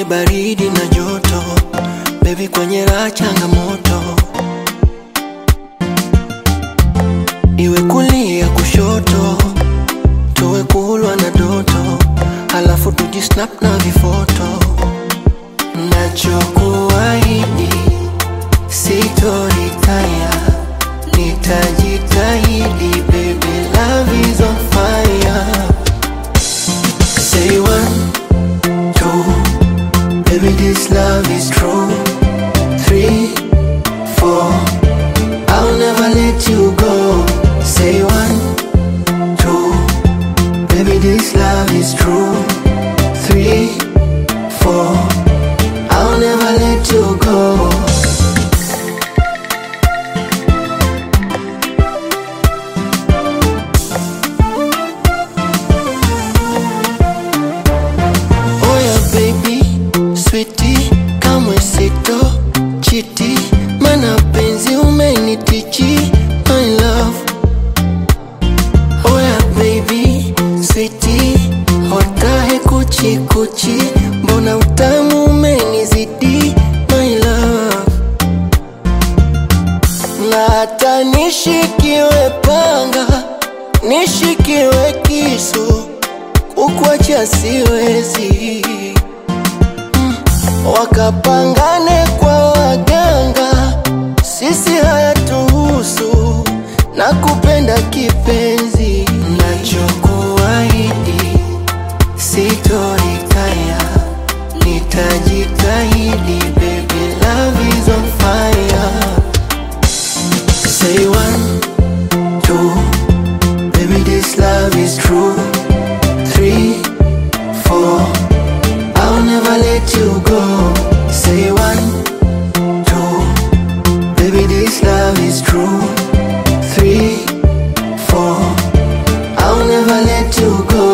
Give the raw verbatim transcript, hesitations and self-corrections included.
baridi na joto, baby kwenye raha changamoto. Iwe kulia kushoto, tuwe kulwa na doto, halafu tujisnap na vifoto. Nachokuahidi sitoritaya, nitajitahidi baby, love is on fire. Say one, two, baby this love is true. Three, four, I'll never let you go. Say one, two, baby this love is true. Three, four, I'll never let you go. Oh yeah baby, sweetie, kamwe sito chiti, mana penzi umenitichi, my love. Oh yeah baby, sweetie, hotahe kuchi kuchi, mbona utamu umenizidi, my love. Na hata nishikiwe panga, nishikiwe kisu, kukuacha siwezi. mm. Wakapangane kwa waganga, sisi hayatuhusu, nakupenda kipenzi. Nachokuahidi sitoritaya, nitajitahidi baby, love is on fire. Say one, two, baby this love is true. Three, four, I'll never let you go. Say one, two, baby this love is true. Three, four, I'll never let you go.